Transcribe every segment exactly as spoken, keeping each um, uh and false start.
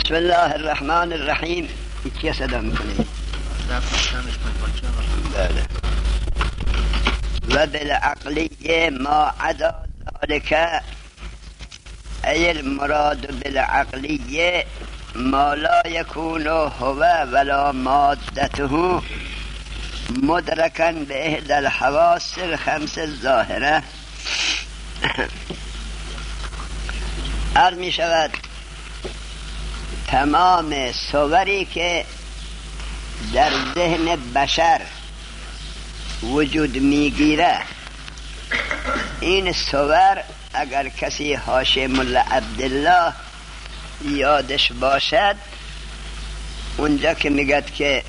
بسم الله الرحمن الرحیم. کی صدا میکنه؟ بله. و بالعقلیه ما عدا ذالک ای المراد بالعقلیه ما لا یکون هو ولا مادته مدرکا به احدى الحواس الخمس الظاهره. عرض می شود تمام صوری که در ذهن بشر وجود میگیره، این صور اگر کسی حاشیه ملا عبدالله یادش باشد، اونجا که میگد که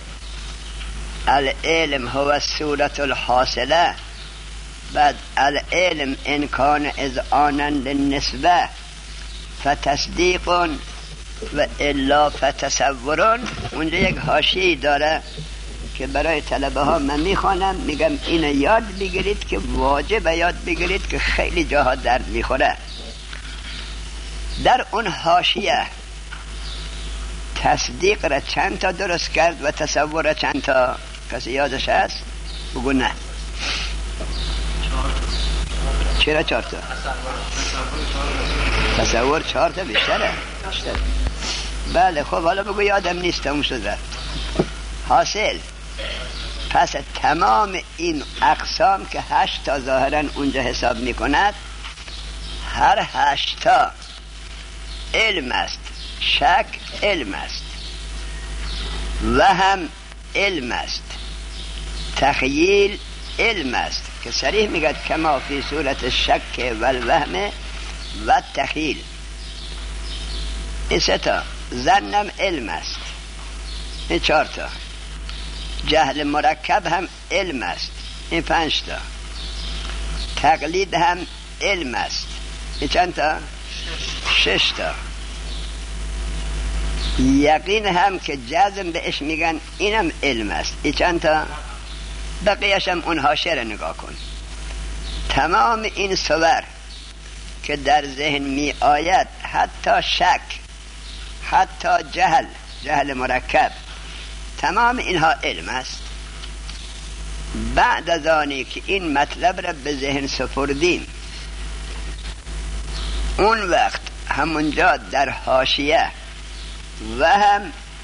العلم هو الصورة الحاصله، بعد العلم ان کان اذعانا للنسبه فتصدیق و الا فتصور، اونجا یک حاشیه‌ای داره که برای طلبه ها من میخوانم، میگم اینو یاد بگیرید که واجب یاد بگیرید که خیلی جاها درد میخوره. در اون حاشیه تصدیق را چند تا درست کرد و تصور را چند تا؟ کسی یادش هست؟ بگو نه. چرا چهار تا؟ تصور چهار تا بیشتره. بیشتره. بله خب حالا بگو یادم نیست، تموم شد رفت. حاصل پس تمام این اقسام که هشت تا ظاهرا اونجا حساب میکند، هر هشت تا علم است. شک علم است، وهم علم است، تخیل علم است که صریح میگه کما فی صورت شک و الوهم و تخیل. این سه تا. ظنم علم است، این چهار تا. جهل مرکب هم علم است، این پنج تا. تقلید هم علم است، این چند تا؟ شش تا. یقین هم که جزم بهش میگن اینم علم است، این چند تا؟ بقیهش هم اون حاشیه را نگاه کن. تمام این صور که در ذهن می آید، حتی شک، حتی جهل، جهل مرکب، تمام اینها علم است. بعد از آنی که این مطلب را به ذهن سپردیم، اون وقت همونجا در حاشیه وهم،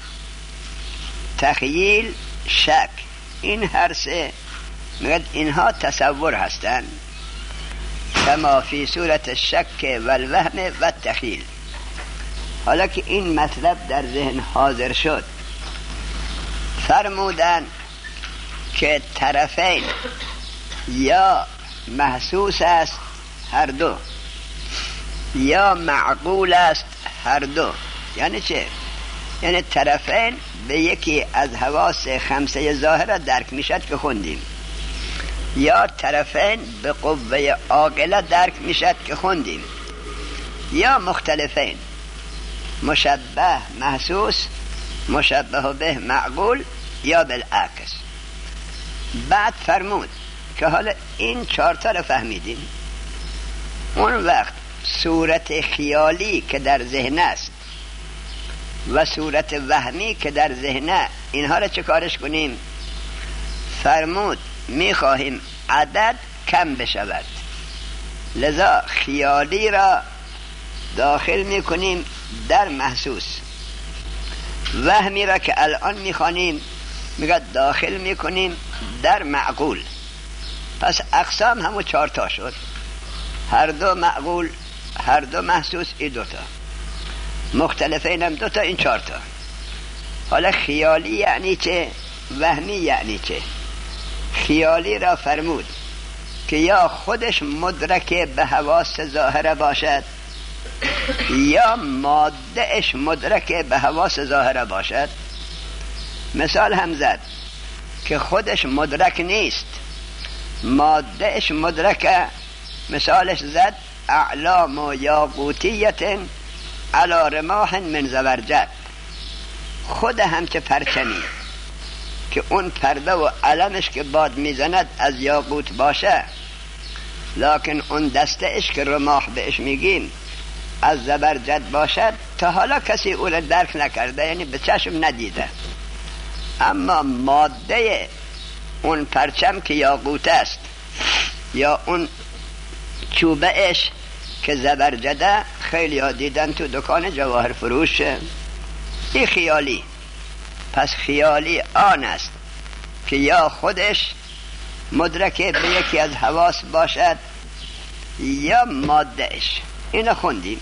تخیل، شک، این هر سه میگه اینها تصور هستند، کما فی صورت شک و الوهم و تخیل. حالا که این مطلب در ذهن حاضر شد، فرمودن که طرفین یا محسوس است هر دو، یا معقول است هر دو. یعنی چه؟ یعنی طرفین به یکی از حواس خمسه ظاهره درک میشد که خوندیم، یا طرفین به قوه عاقله درک میشد که خوندیم، یا مختلفین، مشبه محسوس، مشبه به معقول، یا بالعکس. بعد فرمود که حالا این چهارتا رو فهمیدیم، اون وقت صورت خیالی که در ذهن است و صورت وهمی که در ذهن، اینها رو چه کارش کنیم؟ فرمود میخواهیم عدد کم بشود، لذا خیالی را داخل میکنیم در محسوس، وهمی را که الان میخوانیم میگه داخل میکنیم در معقول. پس اقسام همو چهارتا شد، هر دو معقول، هر دو محسوس، این دوتا. مختلفین هم دوتا، این چهارتا. حالا خیالی یعنی چه؟ وهمی یعنی چه؟ خیالی را فرمود که یا خودش مدرک به حواس ظاهره باشد، یا مادهش مدرک به حواس ظاهره باشد. مثال هم زد که خودش مدرک نیست، مادهش مدرکه. مثالش زد اعلام و یاقوتیت علی رماح من زبرجد. خود همچه پرچمی که اون پرده و علمش که باد میزند از یاقوت باشه، لکن اون دستهش که رماح بهش میگیم از زبرجد باشد تا حالا کسی او را درک نکرده، یعنی به چشم ندیده. اما ماده اون پرچم که یاقوت است یا اون چوبهش که زبرجده، خیلی ها دیدن تو دکان جواهر فروش، این خیالی. پس خیالی آن است که یا خودش مدرک به یکی از حواس باشد یا مادهش. اینو خوندیم.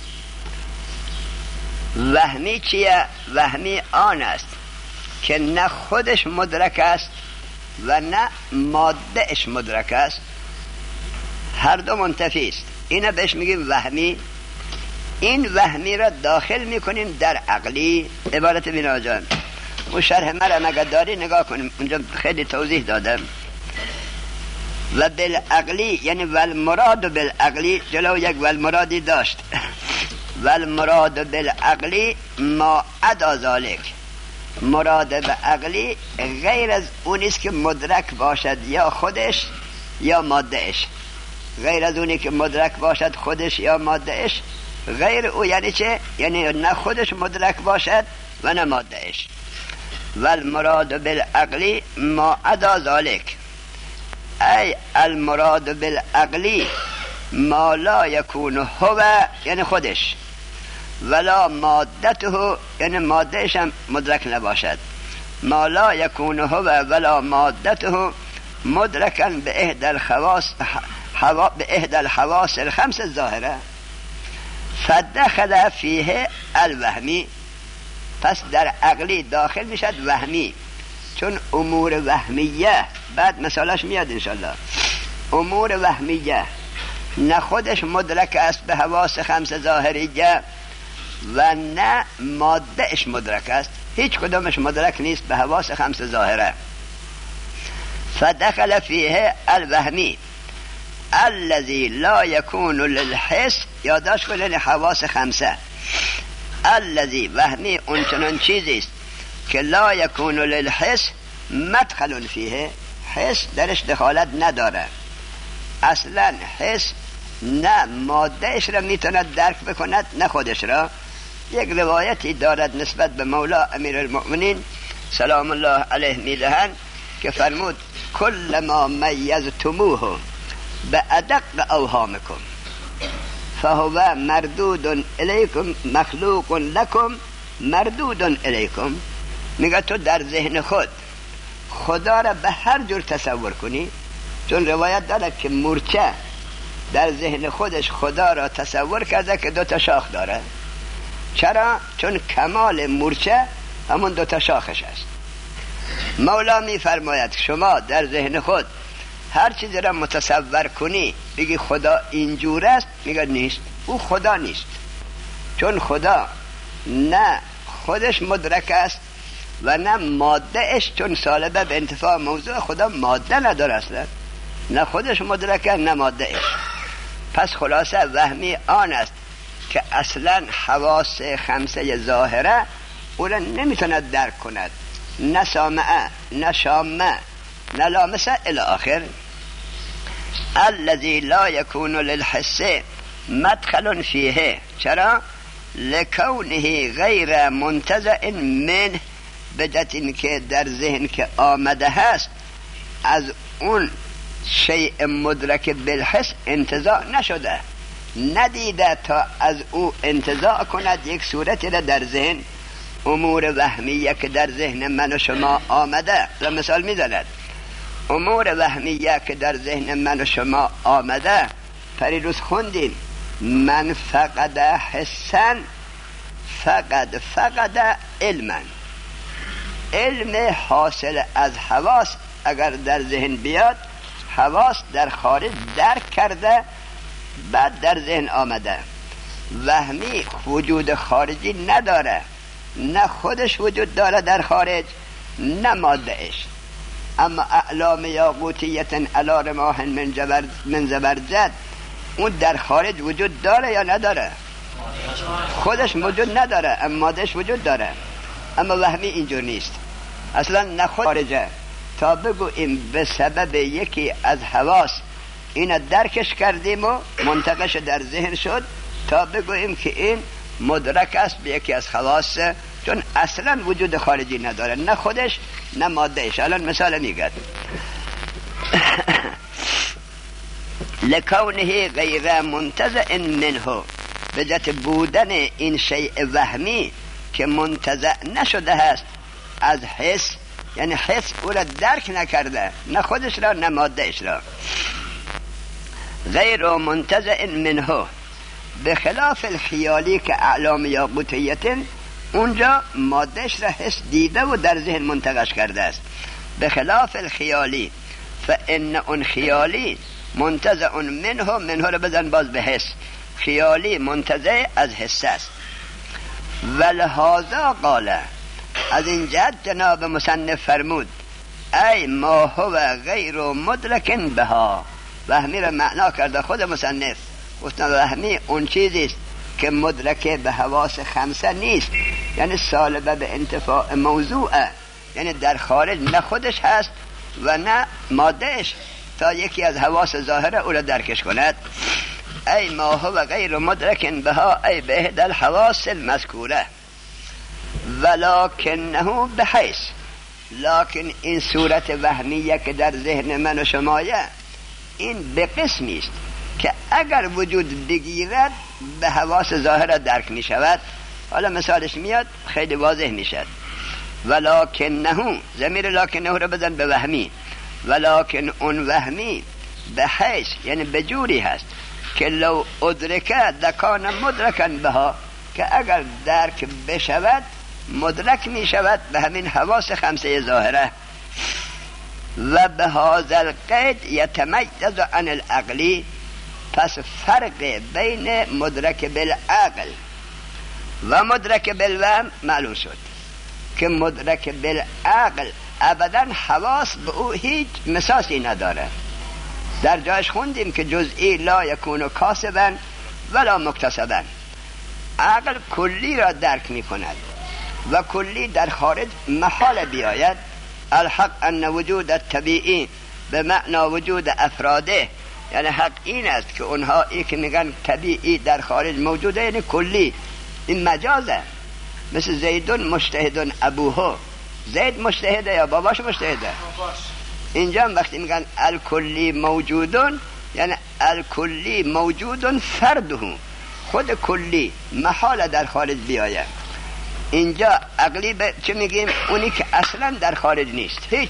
وهمی چیه؟ وهمی آن است که نه خودش مدرک است و نه مادهش مدرک است، هر دو منتفی است. اینو بهش میگیم وهمی. این وهمی را داخل میکنیم در عقلی. عبارت بینا جان اون شرح مرم اگر داری نگاه کنیم، اونجا خیلی توضیح دادم. و بالعقلی یعنی والمراد بالعقلی، جلو یک والمرادی داشت. والمراد بالعقلی ما عدا ذالک، مراد به عقلی غیر از اونیست که مدرک باشد یا خودش یا مادهش. غیر از اونی که مدرک باشد خودش یا مادهش، غیر او یعنی چه؟ یعنی نه خودش مدرک باشد و نه مادهش. والمراد بالعقلی ما عدا ذالک، ای المراد بالعقلی ما لا یکون هو یعنی خودش، ولا مادته یعنی مادهش هم مدرک نباشد. ما لا یکون هو ولا مادته مدرکا به احدى الخواص حوا به احدى الحواس الخمس الظاهره فدخل فیه الوهمی. پس در عقلی داخل میشد وهمی، چون امور وهمیه بعد مثالش میاد انشالله. امور وهمیه نه خودش مدرک است به حواس خمس ظاهریه و نه مادهش مدرک است، هیچ کدامش مدرک نیست به حواس خمس ظاهره. فدخل فیه الوهمی الذي لا يكون للحس، یاداش کنید حواس خمسه. الذي وهمی اون چنان چیزی است که لا يكون للحس مدخل فیه، حس درش دخالت نداره اصلا. حس نه مادهش را میتوند درک بکند نه خودش را. یک روایتی دارد نسبت به مولا امیر المؤمنین سلام الله علیه میدهن که فرمود کل ما میزتموه به ادق اوهامکم فهو مردود الیکم مخلوق لکم مردود الیکم. میگه تو در ذهن خود خدا را به هر جور تصور کنی، چون روایت داره که مورچه در ذهن خودش خدا را تصور کرده که دو تا شاخ داره. چرا؟ چون کمال مورچه همون دو تا شاخش است. مولا می فرماید شما در ذهن خود هر چیزی را متصور کنی بگی خدا اینجور است، میگه نیست، او خدا نیست. چون خدا نه خودش مدرک است و نه ماده اش، چون سالبه به انتفاع موضوع خدا ماده نداره اصلا، نه خودش مدرک نه ماده اش. پس خلاصه وهمی آن است که اصلا حواس خمسه ظاهره او را نمیتوند درک کند، نه سامعه نه شامه نه لامسه الی آخر. الذي لا يكون للحس مدخل فیه. چرا؟ لکونه غیر منتزع من، بدت این که در ذهن که آمده هست از اون شیء مدرک بالحس انتزاع نشده، ندیده تا از او انتزاع کند یک صورتی را در ذهن. امور وهمیه که در ذهن من و شما آمده، را مثال میزند، امور وهمیه که در ذهن من و شما آمده، پریروز خوندیم من فقد حسن فقد فقد علما. علم حاصل از حواس اگر در ذهن بیاد، حواس در خارج درک کرده بعد در ذهن آمده. وهمی وجود خارجی نداره، نه خودش وجود داره در خارج نه مادهش. اما اعلام یاقوتیتن علی رماح من جبر من زبرجد، اون در خارج وجود داره یا نداره؟ خودش وجود نداره اما مادهش وجود داره. اما وهمی اینجور نیست اصلا، نه خود خارجه تا بگو این به سبب یکی از حواس این درکش کردیم و منتقش در ذهن شد، تا تا بگوییم که این مدرک است به یکی از خواص، چون اصلا وجود خارجی نداره، نه خودش نه مادهش. الان مثال میگم لکونه غیر منتزع منه، به جهت بودن این شیء وهمی که منتزع نشده است از حس، یعنی حس او را درک نکرده، نه خودش را نه مادهش را. غیر منتزع منه، به خلاف الخیالی که اعلام یا قطعیت اونجا مادهش را حس دیده و در ذهن منتقش کرده است. به خلاف الخیالی فان اون خیالی منتزع منه، منه را بزن باز به حس، خیالی منتزع از حس است. ولهذا قال، از این جهت جناب مصنف فرمود ای ما هو غیر مدرک بها، وهمی را معنا کرده خود مصنف، گفتن وهمی اون چیزی است که مدرک به حواس خمسه نیست، یعنی سالبه به انتفاع موضوعه، یعنی در خارج نه خودش هست و نه مادهش تا یکی از حواس ظاهره او را درکش کند. ای ما هو غیر مدرک بها ای به احدى الحواس المذکوره ولکنه بحیث، لکن این صورت وهمیه که در ذهن من و شمایه این به قسمی است که اگر وجود بگیرد به حواس ظاهره درک می شود. حالا مثالش میاد خیلی واضح می شد. ولکنه، ضمیر لکنه رو بزن به وهمی، ولکن اون وهمی به حیث یعنی به جوری هست که لو ادرکه دکان مدرکن بها، که اگر درک بشود مدرک می شود به همین حواس خمسه ظاهره. و به هذا القید یتمیز عن العقلی، پس فرق بین مدرک بالعقل و مدرک بالوهم معلوم شد که مدرک بالعقل ابدا حواس به او هیچ مساسی نداره. در جایش خوندیم که جزئی لا یکون کاسبا ولا مکتسبا، عقل کلی را درک می کند و کلی در خارج محال بیاید. الحق ان وجود الطبیعی به معنی وجود افراده، یعنی حق این است که اونها ای که میگن طبیعی در خارج موجوده یعنی کلی، این مجازه. مثل زیدون مجتهدون ابوه، زید مجتهده یا باباش مجتهده؟ اینجا وقتی میگن الکلی موجودون یعنی الکلی موجودون فرده، خود کلی محال در خارج بیاید. اینجا عقلی به چه میگیم؟ اونی که اصلا در خارج نیست، هیچ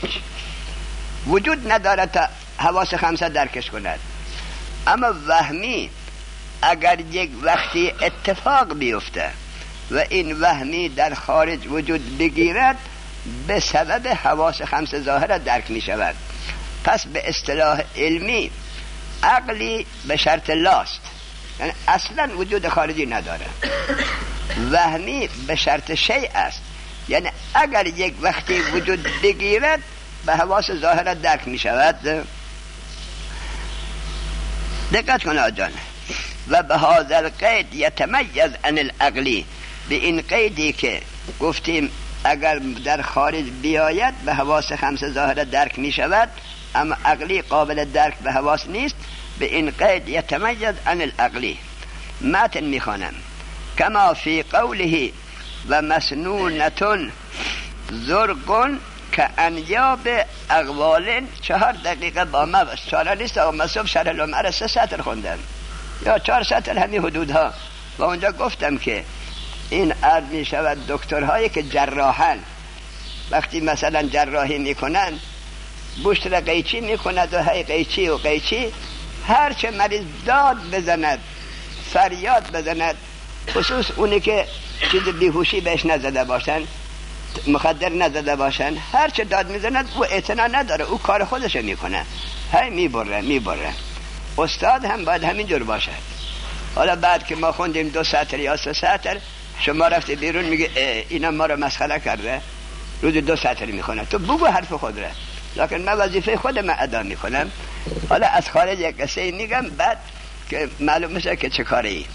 وجود نداره تا حواس خمسه درکش کند. اما وهمی اگر یک وقتی اتفاق بیفته و این وهمی در خارج وجود بگیرد به سبب حواس خمسه ظاهره درک می شود. پس به اصطلاح علمی عقلی به شرط لاست، یعنی اصلا وجود خارجی نداره. وهمی به شرط شیء است، یعنی اگر یک وقتی وجود بگیرد به حواس ظاهره درک می شود. دقت کن آجان. و به هذا القید یتمیز عن العقلی، به این قیدی که گفتیم اگر در خارج بیاید به حواس خمسه ظاهره درک می شود اما عقلی قابل درک به حواس نیست، به این قید یتمیز عن العقلی. متن می خوانم کما فی قوله و مسنونتون زرقون که انیاب اقوال. چهار دقیقه با ما چهار نیست و مصوب شرح لمعه سه سطر خوندم یا چهار سطر همین حدودها و اونجا گفتم که این عرض می شود دکترهایی که جراحن وقتی مثلا جراحی میکنن بوشت را قیچی میکند و هی قیچی و قیچی، هرچه مریض داد بزند فریاد بزند، خصوص اونی که چیز بیهوشی بهش نزده باشن، مخدر نزده باشن، هرچه داد میزند او اعتنا نداره، او کار خودش میکنه، هی میبره میبره. استاد هم باید همین جور باشد. حالا بعد که ما خوندیم دو سطر یا سه سطر، شما رفتی بیرون میگه اینا ما رو مسخره کرده، روز دو سطر میخونه، تو بگو حرف خود را، لکن من وظیفه خودم ادا میکنم. حالا از خارج یک قصه میگم بعد که معلوم میشه که چه کاری.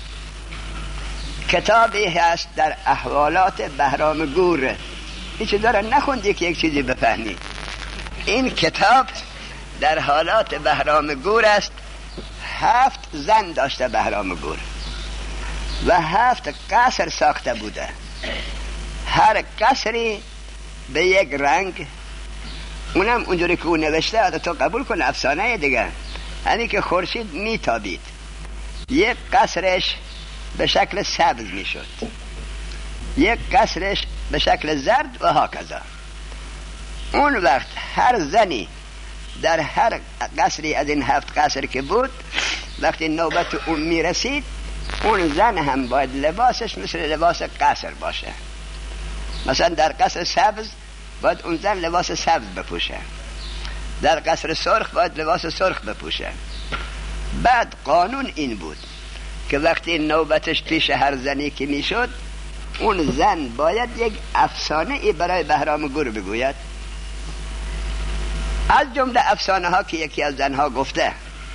کتابی هست در احوالات بهرام گور، هیچ داره نخوندی که یک چیزی بفهمی. این کتاب در حالات بهرام گور است. هفت زن داشته بهرام گور و هفت قصر ساخته بوده. هر قصری به یک رنگ، اونم اونجوری که اون نوشته تو قبول کن افسانه دیگه، یعنی که خورشید میتابید. یک قصرش به شکل سبز میشد، یک قصرش به شکل زرد و هاکذا. اون وقت هر زنی در هر قصری از این هفت قصر که بود، وقتی نوبت اون میرسید، اون زن هم باید لباسش مثل لباس قصر باشه. مثلا در قصر سبز باید اون زن لباس سبز بپوشه، در قصر سرخ باید لباس سرخ بپوشه. بعد قانون این بود که وقتی نوبتش پیش هر زنی که میشد، اون زن باید یک افسانه ای برای بهرام گور بگوید. از جمله افسانه ها که یکی از زنها گفته،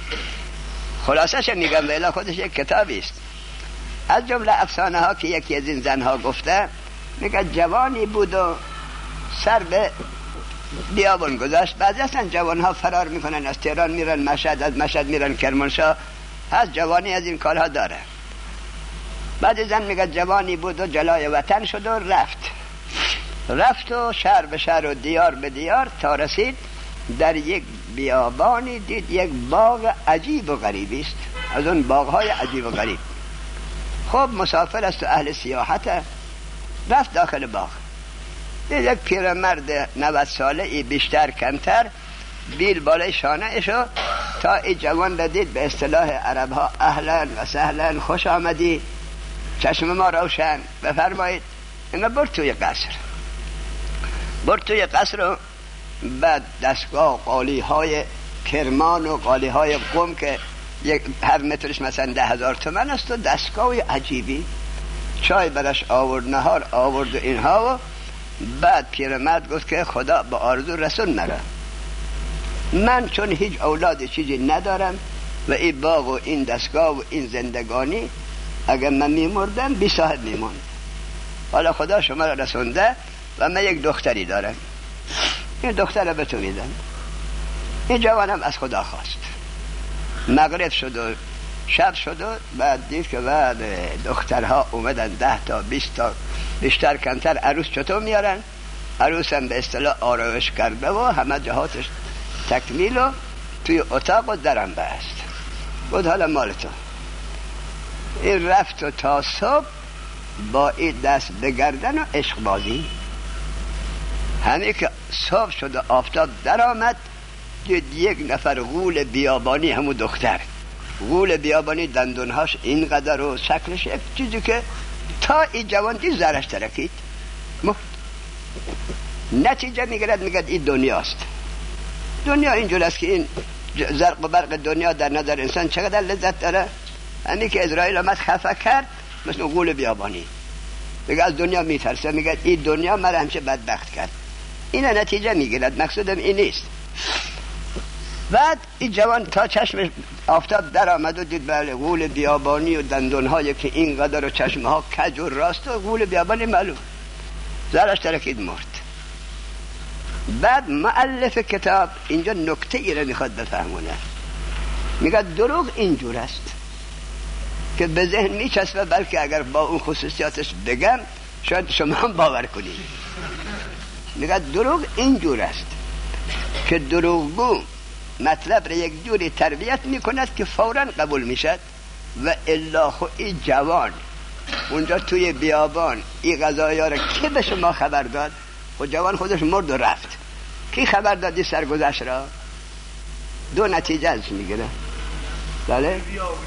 خلاصش میگم ولی خودش یک کتابی است. از جمله افسانه ها که یکی از این زنها گفته، میگه جوانی بود و سر به بیابان گذاشت. بعضی اصلا جوان ها فرار میکنن، از تهران میرن مشهد، از مشهد میرن کرمانشاه، هست جوانی از این کارها داره. بعد زن میگه جوانی بود و جلای وطن شد و رفت رفت و شهر به شهر و دیار به دیار تا رسید در یک بیابانی، دید یک باغ عجیب و غریبی است، از اون باغهای عجیب و غریب. خب مسافر است و اهل سیاحته، رفت داخل باغ، دید یک پیرمرد نود ساله ای بیشتر کمتر، بیل بالای شانه اشو تا ای جوان را دید. به اصطلاح عرب ها اهلا و سهلا، خوش آمدی، چشم ما روشن، بفرمایید. اینا برد توی قصر، برد توی قصر و بعد دستگاه قالی های کرمان و قالی های قم که یک هر مترش مثلا ده هزار تومن است و دستگاه عجیبی، چای برش آورد، نهار آورد و اینها. و بعد پیرمرد گفت که خدا به آرزو رسون مرا، من چون هیچ اولاد چیزی ندارم و این باغ و این دستگاه و این زندگانی، اگر من میمردم بی صاحب میموند. حالا خدا شما را رسونده و من یک دختری دارم، این دختر را به تو میدم. این جوانم از خدا خواست. مغرب شد و شب شد و بعد دید که بعد دخترها اومدن ده تا بیست تا بیشتر کمتر. عروس چطور میارن؟ عروس هم به اصطلاح آرایش کرده و همه جهاتش تکمیل و توی اتاق و درم بست. بود حالا مال تو. این رفت و تا صبح با این دست بگردن و عشق بازی. همین که صبح شد و آفتاب در آمد، دید یک نفر غول بیابانی، همون دختر غول بیابانی، دندونهاش اینقدر و شکلش یک چیزی که تا این جوان دید زرش ترکید، مرد. نتیجه میگرد میگد این دنیاست. دنیا اینجور است که این زرق و برق دنیا در نظر انسان چقدر لذت داره. همین که اسرائیل آمد خفه کرد مثل غول بیابانی، میگه از دنیا میترسه، میگه این دنیا مرا همیشه بدبخت کرد. اینا نتیجه میگیرد، مقصودم این نیست. بعد این جوان تا چشم آفتاب در آمد و دید بله غول بیابانی و دندونهایی که اینقدر و چشمها کج و راست و غول بیابانی معلوم، زرش ترکید، مرد. بعد مؤلف کتاب اینجا نکته ای را میخواد بفهمونه، میگه دروغ اینجور است که به ذهن میچسبه، بلکه اگر با اون خصوصیاتش بگم شاید شما هم باور کنید. میگه دروغ اینجور است که دروغگو مطلب را یک جوری تربیت میکند که فوراً قبول میشد و الا خو این جوان اونجا توی بیابان این غذایا را کی به شما خبر داد؟ خود جوان خودش مرد و رفت، کی خبر دادی سرگذشت را؟ دو نتیجه ازش میگیره. بله؟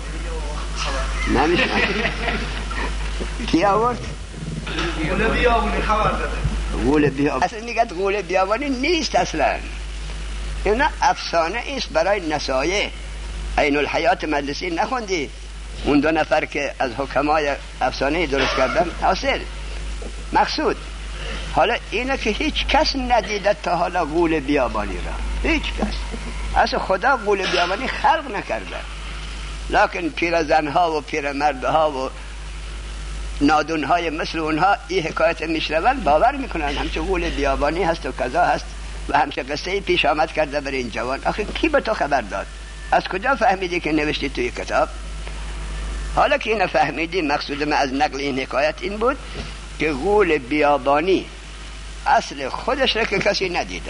نمیشنم کی آورد؟ غول بیابانی خبر داده. غول بیابانی اصلا میگد غول بیابانی نیست، اصلا اینا افسانه ایست برای نصایح. عین الحیات مجلسی نخوندی؟ اون دو نفر که از حکمای افسانه درست کردن حاصل مقصود. حالا اینه که هیچ کس ندیده تا حالا غول بیابانی را، هیچ کس. اصلا خدا غول بیابانی خلق نکرده، لکن پیرزنها و پیرمردها و نادونهای مثل اونها این حکایت میشنون باور میکنن همچه غول بیابانی هست و کذا هست و همچه قصه پیش آمد کرده برای این جوان. آخه کی به تو خبر داد؟ از کجا فهمیدی که نوشتی توی کتاب؟ حالا که اینو فهمیدیم، مقصود من از نقل این حکایت این بود که غول بیابانی اصل خودش را که کسی ندیده،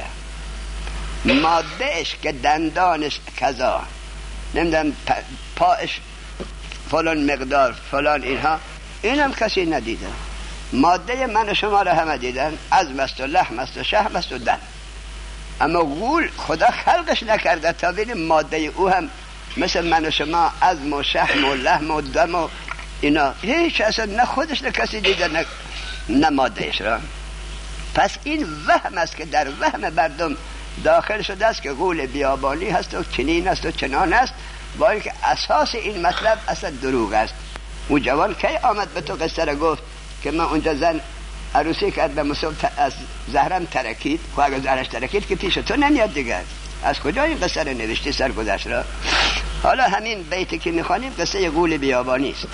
مادهش که دندانش کذا، نمیدونم پاش فلان مقدار فلان، اینها اینم کسی ندیده. ماده من و شما را همه دیدن، عظم است و لحم است و شحم است و دم، اما غول خدا خلقش نکرده تا ببینیم ماده او هم مثل من و شما عظم و شحم و لحم و دم و اینا، هیچ اصلا نه خودش نه کسی دیده نه, نه مادهش را. پس این وهم است که در وهم مردم داخل شده است که غول بیابانی هست و چنین است و چنان است، با اینکه اساس این مطلب اصلا دروغ است. اون جوان کی آمد به تو قصه را گفت که من اونجا زن عروسی کردم صبح از زهرم ترکید؟ خب اگر زهرش ترکید که پیش تو نمیاد دیگر، از کجا این قصه را نوشتی سرگذشت را؟ حالا همین بیتی که میخوانیم قصه غول بیابانی است.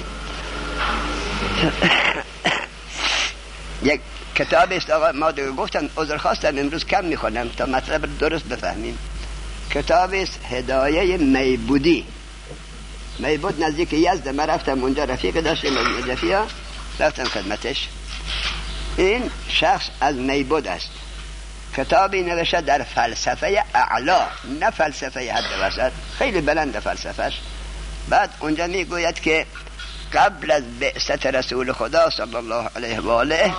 یک کتاب است آقا، ما دیگه گفتم عذر خواستم امروز کم میخوانم تا مطلب درست بفهمیم. کتاب است هدایه میبودی. میبود نزدیک یزد، من رفتم اونجا، رفیق داشتیم از نجفی‌ها، رفتم خدمتش. این شخص از میبود است، کتابی نوشته در فلسفه اعلا، نه فلسفه حد وسط، خیلی بلند فلسفهش. بعد اونجا میگوید که قبل از بعثت رسول خدا صلی الله علیه و آله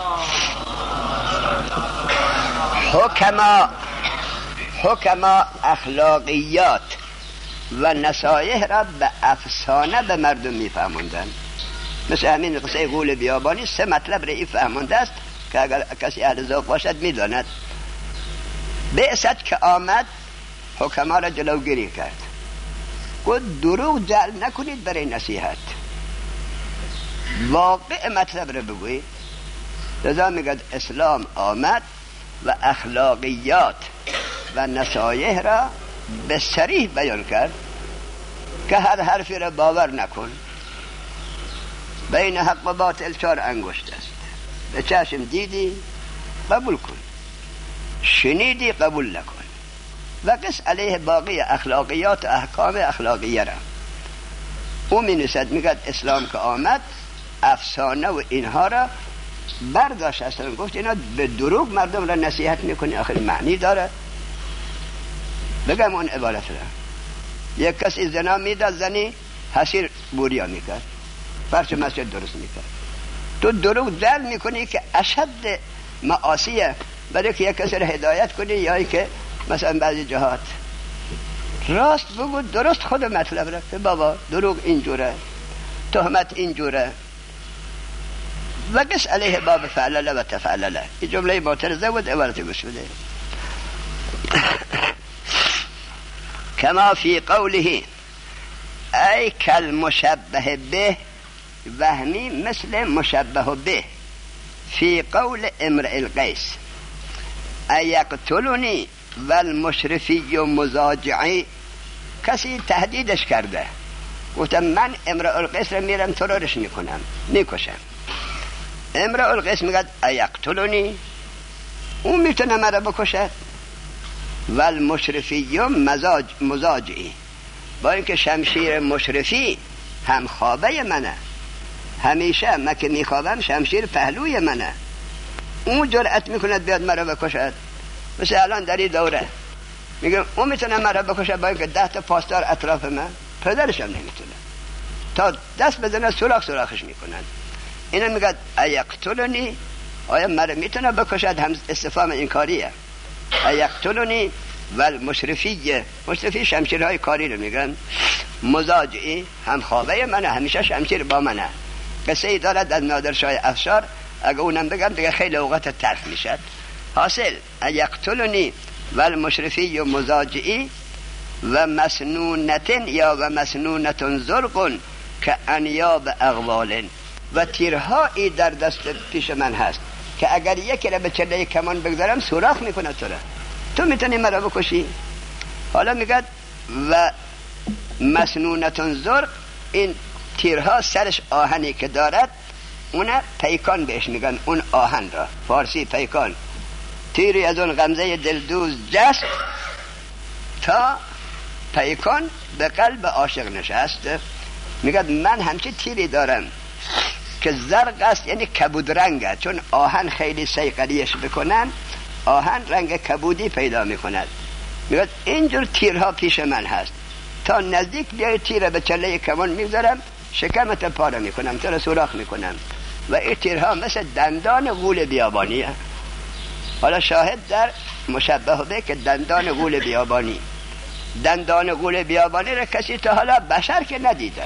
حکما حکما اخلاقیات و نصایح را به افسانه به مردم میفهموندن. مثل همین قصه غول بیابانی سه مطلب را این فهمونده است که اگر کسی اهل ذوق باشد میداند. بعثت که آمد حکما را جلوگیری کرد، گفت دروغ جعل نکنید برای نصیحت، واقع مطلب را بگویید. لذا میگه اسلام آمد و اخلاقیات و نصایح را به صریح بیان کرد که هر حرفی را باور نکن، بین حق و باطل چار انگشت است، به چشم دیدی قبول کن، شنیدی قبول نکن، و قص علیه باقی اخلاقیات و احکام اخلاقیه را. او می نویسد میگه اسلام که آمد افسانه و اینها را برداشت اصلا، گفت اینا به دروغ مردم را نصیحت میکنی، آخر معنی داره. بگم اون عبارت را، یک کسی زنا میداد، زنی حسیر بوریا میکرد، فرش مسجد درست میکرد، تو دروغ دل میکنی که اشد معاصیه برای که یک کسی را هدایت کنی، یا ای که مثلا بعضی جهات راست بگو، درست خود مطلب را که بابا دروغ اینجوره، تهمت اینجوره، و قص علیه باب فعلله و تفعلله. این جمله معترضه بود، عبارت گوش بده. کما فی قوله ای کل مشبه به، وهمی مثل مشبه به، فی قول امرئ القیس ایقتلونی والمشرفی و مزاجعی. کسی تهدیدش کرده، گفتم من امرئ القیس را میرم ترورش میکنم، میکشم. امرئ القیس میگه ایقتلونی، اون میتونه مرا بکشه، والمشرفی و مزاج مزاجعی، با اینکه شمشیر مشرفی هم خوابه منه، همیشه من که میخوابم شمشیر پهلوی منه، اون جرأت میکند بیاد مرا بکشد. مثل الان در این دوره میگم اون میتونه مرا بکشه، با اینکه ده تا پاسدار اطراف من، پدرش هم نمیتونه، تا دست بزنه سوراخ سوراخش میکنن. اینا میگه ایقتلونی، آیا مرا میتونه بکشد؟ هم استفهام انکاریه. ایقتلونی والمشرفی، مشرفی شمشیرهای کاری رو میگن، مزاجعی هم خوابه منه، همیشه شمشیر با منه. قصه ای دارد از نادرشاه افشار، اگه اونم بگم دیگه خیلی اوقات تلخ میشد. حاصل ایقتلونی والمشرفی و مزاجعی و مسنونتن یا و مسنونتن زرقن که انیاب اغوالن، و تیرهایی در دست پیش من هست که اگر یکی را به چله کمان بگذارم سوراخ میکنه تو را، تو میتونی مرا بکشی. حالا میگه و مسنونتن زرق، این تیرها سرش آهنی که دارد اون پیکان بهش میگن، اون آهن را فارسی پیکان، تیری از اون غمزه دلدوز جست تا پیکان به قلب عاشق نشست. میگه من همچه تیری دارم که زرق است، یعنی کبود رنگه، چون آهن خیلی صیقلیش بکنن آهن رنگ کبودی پیدا میکند. میگه اینجور تیرها پیش من هست، تا نزدیک بیای تیر به چله کمان میگذارم، شکمت پاره میکنم، تو رو سوراخ میکنم. و این تیرها مثل دندان غول بیابانیه. حالا شاهد در مشبه به که دندان غول بیابانی، دندان غول بیابانی را کسی تا حالا بشر که ندیده،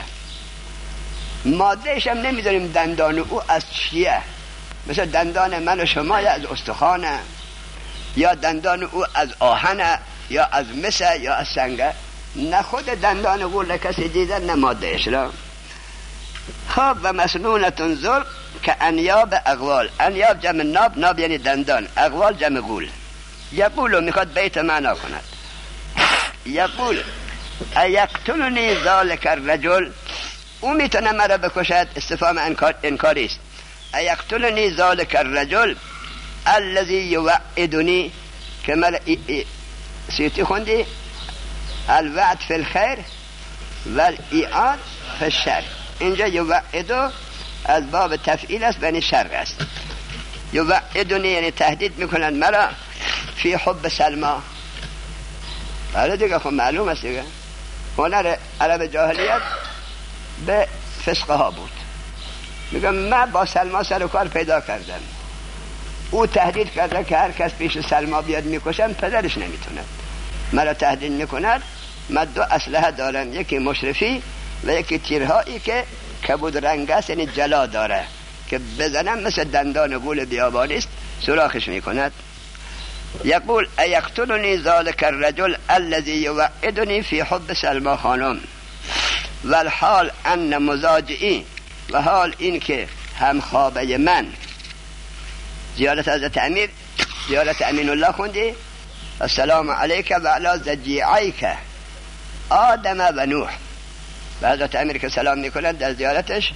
مادهش هم نمیدونیم دندان او از چیه، مثل دندان من و شما یا از استخوانه، یا دندان او از آهنه، یا از مسه، یا از سنگه. نه خود دندان غول کسی دیده، نه مادهش را. خب و مسنونتون زرق که انیاب اقوال، انیاب جمع ناب، ناب یعنی دندان، اقوال جمع غول. یقولو میخواد بیت معنا کند، یقول ایقتلنی ذالک الرجل، او میتونه مرا بکشد، استفهام انکار انکاری است. ایقتلنی ذالک الرجل الذی یوعدنی، که مر سیوطی خوندی الوعد فی الخیر و الایعاد فی الشر. اینجا یوعدو از باب تفعیل است، یعنی شر است. یوعدنی یعنی تهدید میکنند مرا فی حب سلما. حالا دیگه خب معلوم است دیگه هنر عرب جاهلیت به فسقه ها بود. میگم من با سلما سر و کار پیدا کردم، او تهدید کرده که هر کس پیش سلما بیاد میکشم، پدرش نمیتونه، مرا تهدید میکند. من دو اسلحه دارم، یکی مشرفی و یکی تیرهایی که کبود رنگ است، یعنی جلا داره، که بزنم مثل دندان غول بیابانی است، سوراخش میکند. یقول ایقتلنی ذالک الرجل الذی یوعدنی فی حب سلما خانم والحال ان مزاجئی، و حال این که همخوابه من. زیارت حضرت امیر، زیارت امین الله خوندی السلام علیک و علی ضجیعیک آدم و نوح. و حضرت امیر که سلام میکنن در زیارتش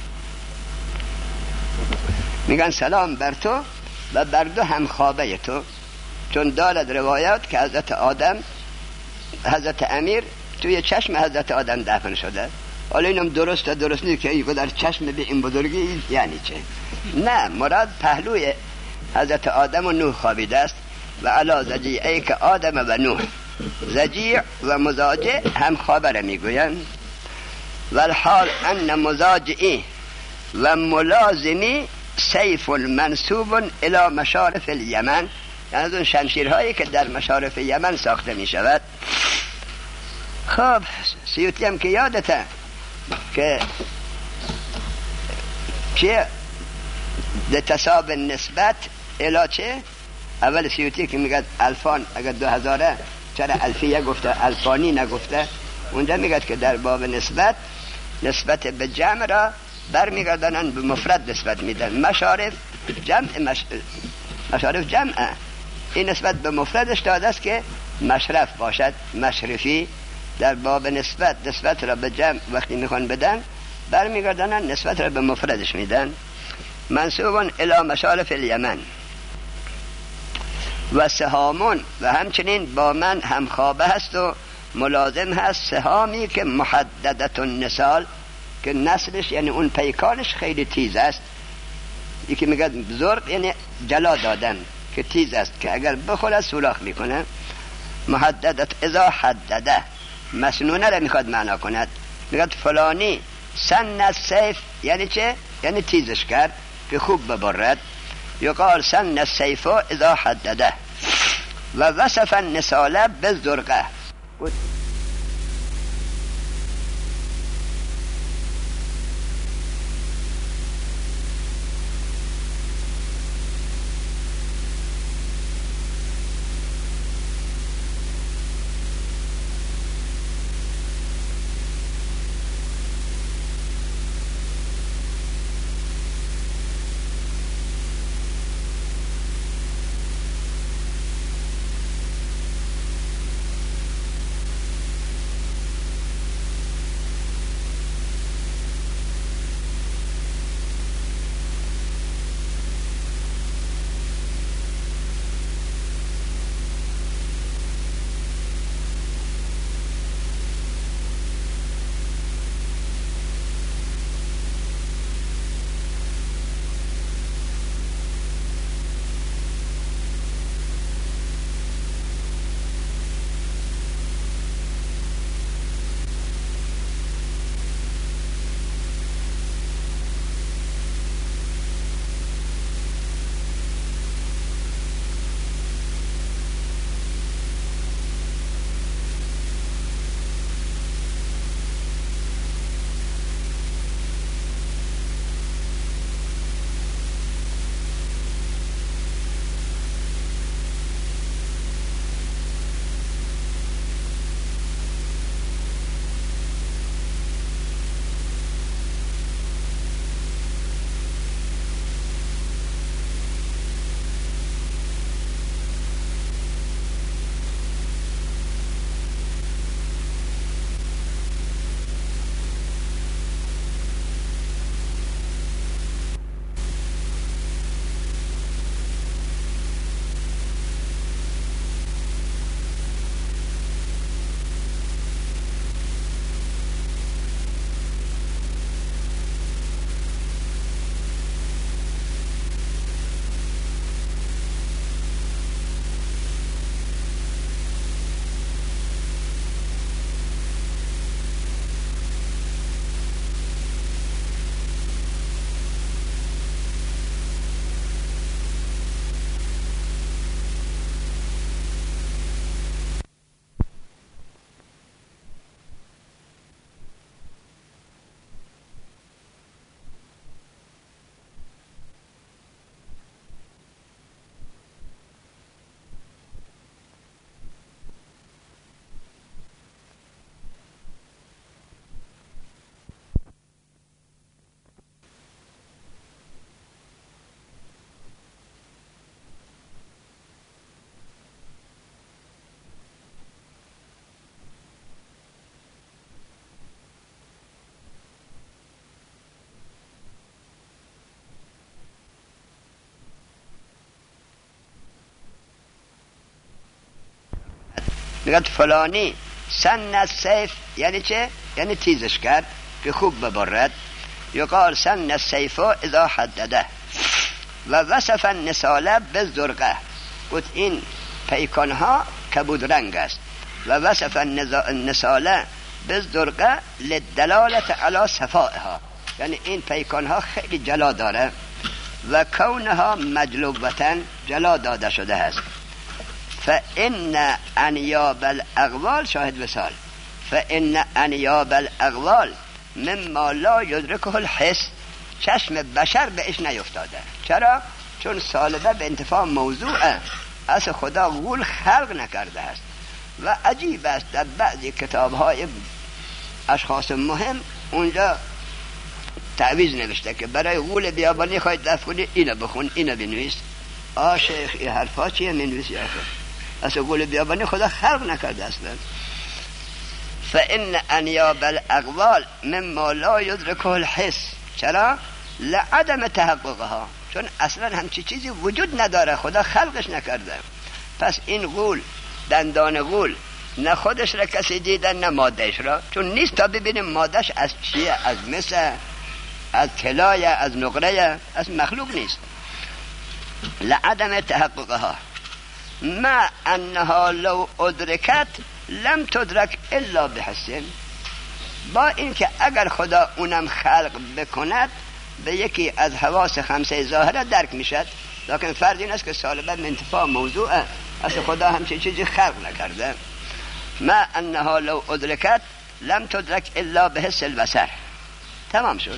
میگن سلام بر تو و بر دو همخوابه تو، چون دارد روایات که حضرت آدم، حضرت امیر توی چشم حضرت آدم دفن شده. حالا اینم درست درست نیست که ایگو در چشم به این بزرگی یعنی چه؟ نه، مراد پهلوی حضرت آدم و نوح خوابیده است. و علا ضجیعی که آدم و نوح، ضجیع و مزاجع هم خبر میگویند. والحال ان مزاجعی و ملازمی سیف منصوب الى مشارف الیمن، یعنی از اون شمشیرهایی که در مشارف یمن ساخته می شود. خب سیوطی هم که یادته که چه تصاب نسبت الا چه، اول سیوطی که میگه الفان اگر دو هزاره چرا الفیه گفته الفانی نگفته، اونجا میگه که در باب نسبت نسبت به جمع را برمیگردانن به مفرد نسبت میدن. مشارف جمع مش... مشارف جمع، این نسبت به مفردش داده است که مشرف باشد، مشرفی. در باب نسبت نسبت را به جمع وقتی میخوان بدن برمیگردانن نسبت را به مفردش میدن. منصوبون الی مشارف الیمن و سهامون، و همچنین با من همخوابه هست و ملازم هست سهامی که محددت النسال، که نسلش یعنی اون پیکانش خیلی تیز است. یکی میگه زرق یعنی جلا دادن که تیز است، که اگر بخوره سوراخ میکنه. محددت اذا حدده، مسنونه را میخواد معنا کند. میگه فلانی سن السیف یعنی چه؟ یعنی تیزش کرد که خوب ببرد. یقال سن السیف اذا حدده. و وصف النسال بالزرقه. میگه فلانی سن السیف یعنی چه؟ یعنی تیزش کرد که خوب ببرد. یقال سن السیف اذا حدده. و وصف النساله بالزرقه، گفت این پیکانها کبود رنگ است. و وصف النساله بالزرقه للدلالت علی صفائها، یعنی این پیکانها خیلی جلا داره و کونها مجلوبتن جلا داده شده است. فإن انیاب الاقوال شاهد وصال، فإن انیاب الاقوال مما لا یدرکه الحس، چشم بشر بهش نیفتاده. چرا؟ چون سالبه به انتفاع موضوعه، از خدا غول خلق نکرده است. و عجیب است در بعضی کتاب های اشخاص مهم اونجا تعویض نوشته که برای غول بیابانی خواهید دفع کنی اینو بخون اینو بنویس. آ شیخ این حرفا چیه منویسی آخر؟ اصلا غول بیابانی خدا خلق نکرده اصلا. فإن انیاب الاقوال مما لا یدرکه الحس. چرا؟ لعدم تحققها، چون اصلا همچی چیزی وجود نداره، خدا خلقش نکرده. پس این غول، دندان غول، نه خودش را کسی دیدن نه مادهش را، چون نیست تا ببینیم مادهش از چیه، از مس، از طلایه، از نقره، از مخلوق نیست. لعدم تحققها ما انها لو ادرکت لم تدرک الا بحسن. با اینکه اگر خدا اونم خلق بکند به یکی از حواس خمسه ظاهره درک میشد، لیکن فرض این است که سالبه منتفاع موضوعه، از خدا همچین چیزی خلق نکرده. ما انها لو ادرکت لم تدرک الا بحس البصر. تمام شد.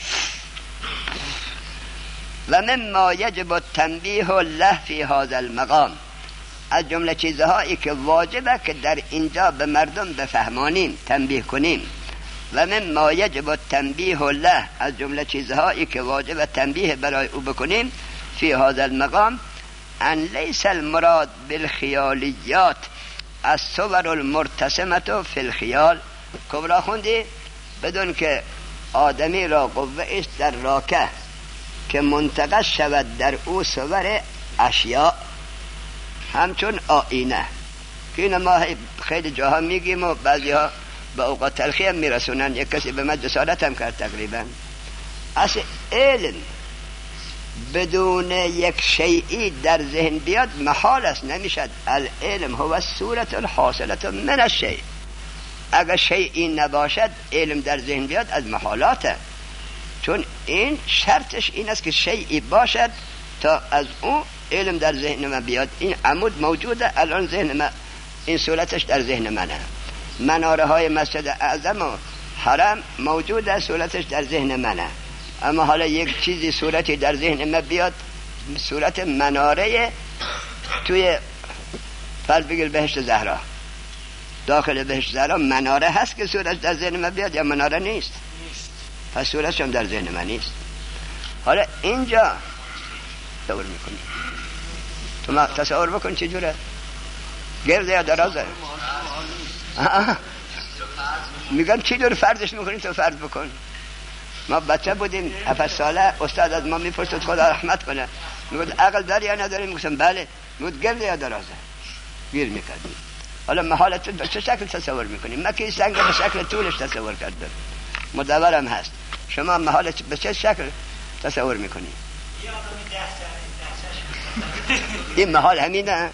و مما یجب التنبیه له فی هذا المقام، از جمله چیزهایی که واجبه که در اینجا به مردم بفهمانیم، تنبیه کنیم. و مما یجب التنبیه له، از جمله چیزهایی که واجبه تنبیه برای او بکنیم، فی هذا المقام ان لیس المراد بالخیالیات الصور المرتسمه فی الخیال. کبرا خوندی؟ بدون که آدمی را قوه است در راکه که منتقش شود در او صور اشیاء، همچون آینه که این ما خیلی جاها میگیم و بعضی ها به اوقات تلخی هم میرسونن. یک کسی به من جسارت هم کرد تقریبا. اصل علم بدون یک شیئی در ذهن بیاد محال است، نمیشد. العلم هو الصورت الحاصلت من الشیء. اگر شیئی نباشد علم در ذهن بیاد از محالاته، چون این شرطش این است که شیئی باشد تا از اون علم در ذهن من بیاد. این عمود موجوده الان ذهن من، این صورتش در ذهن منه. مناره های مسجد اعظم و حرم موجوده، صورتش در ذهن منه. اما حالا یک چیزی صورتی در ذهن من بیاد، صورت مناره توی فرض بگیر بهشت زهرا، داخل بهشت زهرا مناره هست که صورت در ذهن من بیاد یا مناره نیست؟ پس صورتش هم در ذهن من نیست. حالا اینجا تصور میکنی، تو ما تصور بکن چه جوره، گرده یا درازه؟ میگم چی جور فرضش میکنی تو فرض بکن. ما بچه بودیم هفت ساله، استاد از ما میپرسید خدا رحمت کنه، میگفت عقل داری یا نداری؟ میگفتم بله. میگفت گرده یا درازه؟ گیر میکردیم. حالا محالت به چه شکل تصور میکنیم؟ من که سنگ به شکل طولش تصور کردم، مدورم هست. شما محالت به چه شکل تصور میکنیم؟ این محال همینه.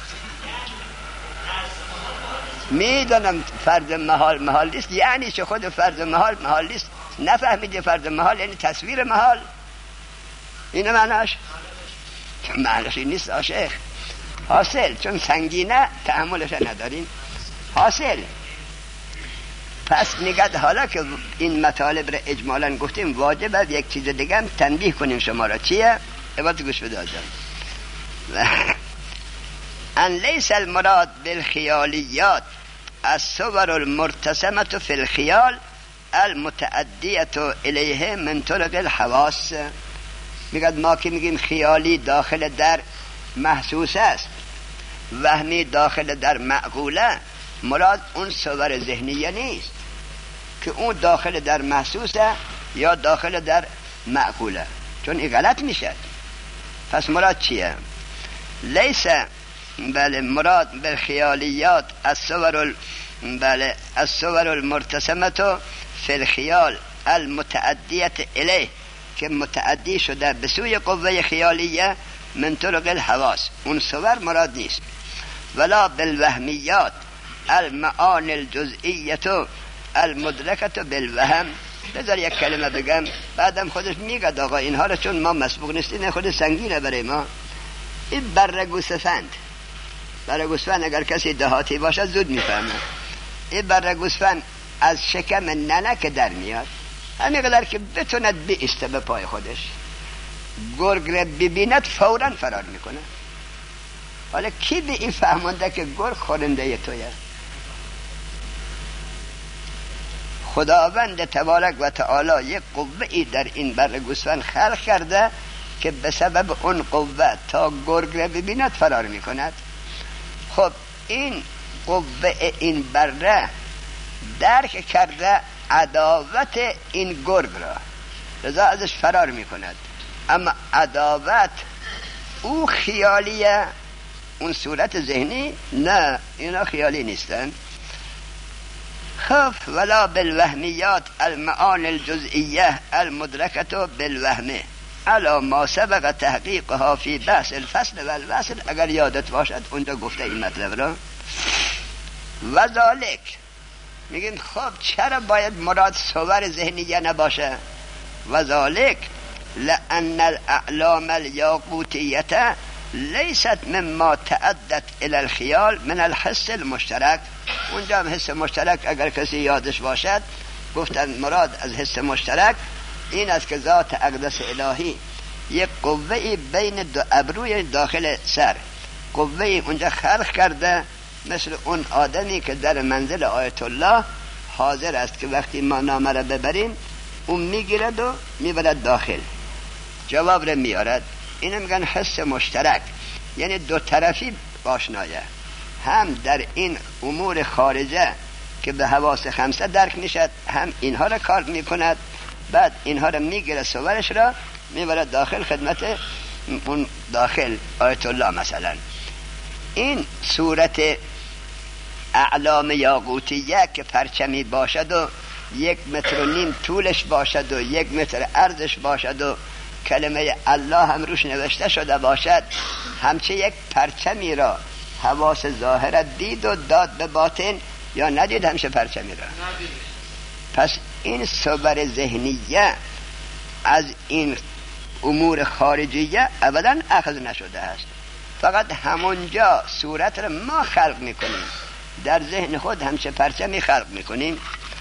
میدونم فرض محال محال نیست، یعنی چه خود فرض محال محال نیست. نفهمیدی فرض محال یعنی تصویر محال؟ اینه معناش؟ معناش این نیست آشیخ. حاصل چون سنگینه تحملش ندارین. حاصل پس میگد حالا که این مطالب را اجمالا گفتیم، واجب یک چیز دیگه هم تنبیه کنیم شما را. چیه؟ عبادت گوش بده آجان. ان لیس المراد بالخیالیات الصور المرتسمه فی الخیال المتعدیه الیه من طرق الحواس. میگد ما که میگیم خیالی داخل در محسوس است، وهمی داخل در معقوله، مراد اون صور ذهنیه نیست که اون داخل در محسوسه یا داخل در معقوله، چون این غلط میشه. پس مراد چیه؟ لیس بله مراد بالخیالیات الصور بله الصور المرتسمه فی الخیال المتعدیه الیه که متعدی شده به سوی قوه خیالیه من طرق الحواس، اون صور مراد نیست. ولا بالوهمیات المعانی الجزئیه المدرکه بالوهم. بذار یک کلمه بگم بعدم خودش میگه آقا اینها رو چون ما مسبوق نیستیم خود سنگینه برای ما. این برگوسفند برگوسفند اگر کسی دهاتی باشه زود میفهمه. این برگوسفند از شکم ننه که در میاد همینقدر که بتوند بیسته به پای خودش، گرگ را ببیند فوراً فرار میکنه. حالا کی به این فهمونده که گرگ خورنده تویه؟ خداوند تبارک و تعالی یک قوه‌ای در این برگوسفند خلق کرده که به سبب اون قوه تا گرگ را ببیند فرار میکند. خب این قوه این بره درک کرده عداوت این گرگ را، لذا ازش فرار میکند. اما عداوت او خیالیه، اون صورت ذهنی نه، اینا خیالی نیستن. خب ولا بالوهمیات المعانی الجزئیه المدرکه بالوهمه علا ما سبق تحقیقها فی بحث الفصل و الوصل. اگر یادت باشد اونجا گفته این مطلب را. و ذالک میگیم خب چرا باید مراد صور ذهنیه نباشه؟ و ذالک لأن الاعلام الیاقوتیه لیست مما تعدت الى الخیال من الحس المشترک. اونجا هم حس مشترک اگر کسی یادش باشد گفتن مراد از حس مشترک این است که ذات اقدس الهی یک قوه‌ای بین دو ابروی داخل سر، قوه‌ای اونجا خلق کرده مثل اون آدمی که در منزل آیت الله حاضر است که وقتی ما نامه را ببریم اون میگیرد و میبرد داخل، جواب را میارد. اینو میگن حس مشترک، یعنی دو طرفی آشنایه، هم در این امور خارجه که به حواس خمسه درک میشد، هم اینها را کار میکند، بعد اینها را میگیره صورش را میبرد داخل خدمت اون داخل آیت الله. مثلا این صورت اعلام یاقوتیه که پرچمی باشد و یک متر و نیم طولش باشد و یک متر عرضش باشد و کلمه الله هم روش نوشته شده باشد، همچه یک پرچمی را حواس ظاهره دید و داد به باطن یا ندید همچه پرچمی را؟ ندید. پس این صور ذهنیه از این امور خارجیه ابدا اخذ نشده است، فقط همونجا صورت را ما خلق میکنیم، در ذهن خود همچه پرچمی خلق میکنیم.